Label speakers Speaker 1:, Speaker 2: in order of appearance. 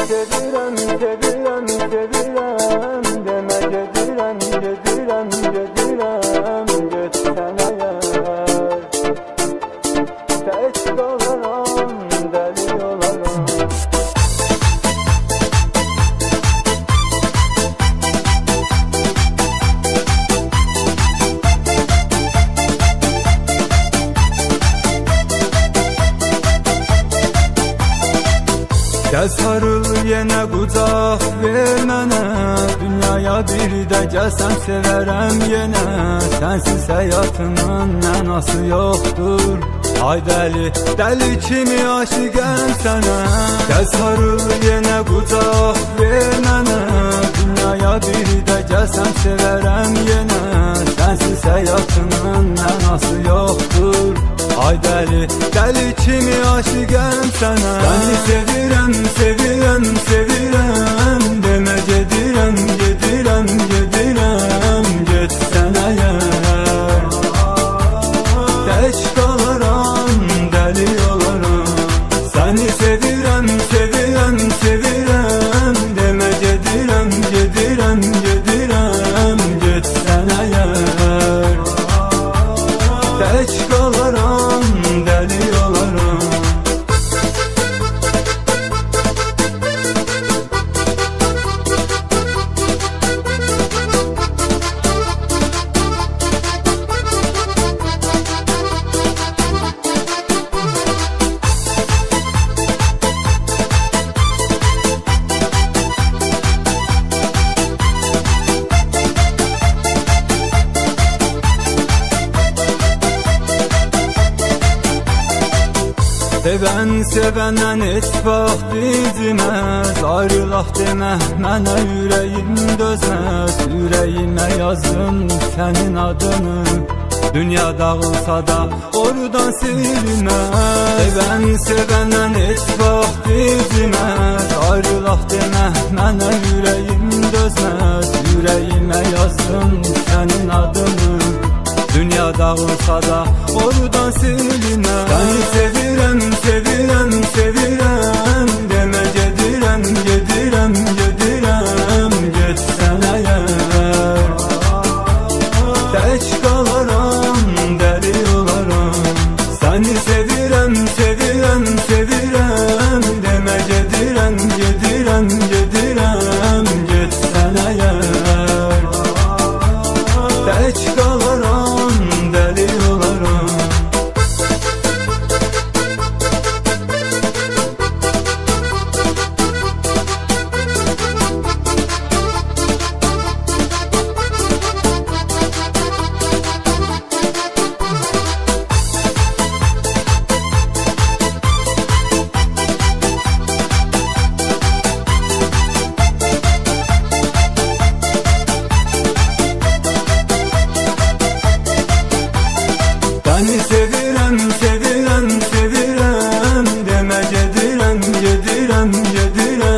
Speaker 1: sevirəm, sevirəm, sevirəm, demə gedirəm, gedirəm, gedirəm, getsən əgər tək qalaram, dəli olaram. Gəl sarıl yenə qucaq ver mənə, dünyaya bir də gəlsəm sevərəm yenə. Sənsiz həyatımın mənası yoxdur, ay dəli, dəli kimi aşiqəm sənə. Gəl sarıl yenə qucaq ver mənə, dünyaya bir də gəlsəm sevərəm yenə. Sənsiz həyatımın mənası yoxdur, ay dəli, dəli kimi aşiqəm sənə. Səni sevirəm, sevirəm, sevirəm, demə gedirəm, gedirəm, gedirəm, getsən əgər tək qalaram, dəli olaram. Səni sevirəm, sevirəm, sevirəm, demə gedirəm, gedirəm, gedirəm, getsən əgər tək qalaram, dəli olaram. Sevən sevəndən heç vaxt dizməz, ayrılaq demə mənə ürəyim dözməz. Ürəyimə yazdım sənin adını, dünya dağılsa da oradan silinməz. Sevən sevəndən heç vaxt dizməz, ayrılaq demə mənə ürəyim dözməz. Ürəyimə yazdım sənin adını, dünya dağılsa da oradan silinməz. Səni sevirəm, sevirəm, sevirəm, demə gedirəm, gedirəm, gedirəm, getsən əgər tək qalaram, dəli olaram. Səni sevirəm, sevirəm, sevirəm, demə gedirəm, gedirəm, gedirəm, getsən əgər tək qalaram, dəli olaram. Səni sevirəm, sevirəm, sevirəm, demə gedirəm, gedirəm, gedirəm.